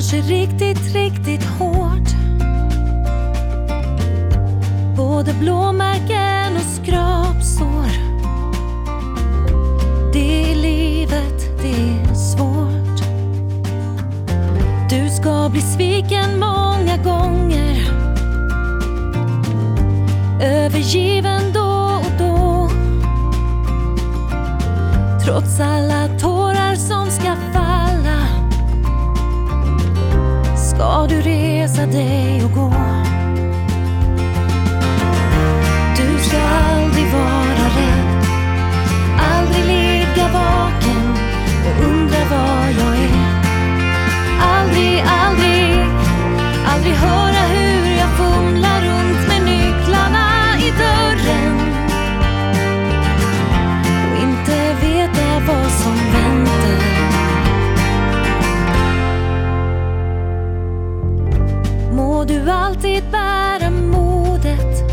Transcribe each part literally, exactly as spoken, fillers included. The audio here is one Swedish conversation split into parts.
kanske riktigt, riktigt hårt. Både blåmärken och skrapsår. Det är livet, det är svårt. Du ska bli sviken många gånger, övergiven då och då. Trots alla tårar som ska falla ska du resa dig och gå. Du ska aldrig vara rädd, aldrig ligga vaken och undra var jag är. Aldrig, aldrig, aldrig höra hur jag fumlar runt med nycklarna i dörren och inte veta vad som väntar. Må du alltid bära modet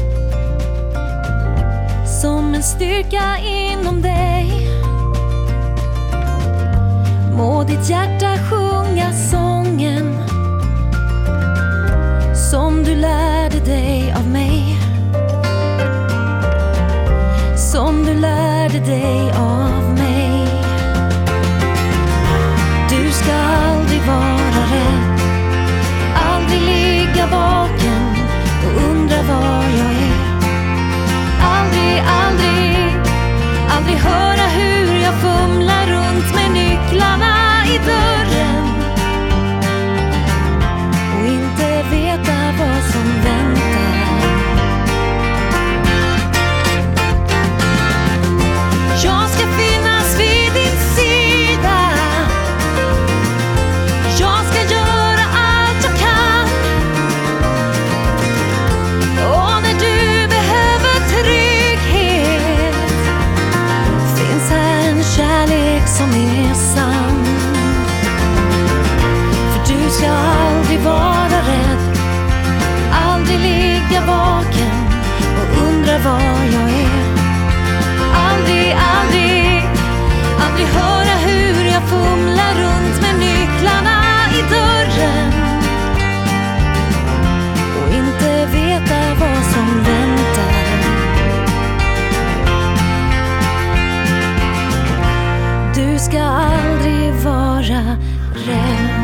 som en styrka inom dig. Må ditt hjärta sjunga sången som du lärde dig av mig. Som du lärde dig av mig. Du ska aldrig vara rädd, aldrig ligga vaken och undra var jag är. Aldrig, aldrig, aldrig höra hur jag fumlar runt med nycklarna i dörren och inte veta vad som väntar. Jag ska finnas vid din sida. Jag ska göra allt jag kan. Och när du behöver trygghet finns här en kärlek som är sann. För du ska aldrig vara rädd, aldrig ligga vaken och undra var jag är. Aldrig, aldrig, aldrig höra hur jag fumlar runt med nycklarna i dörren och inte veta vad som väntar. Du ska aldrig vara rädd.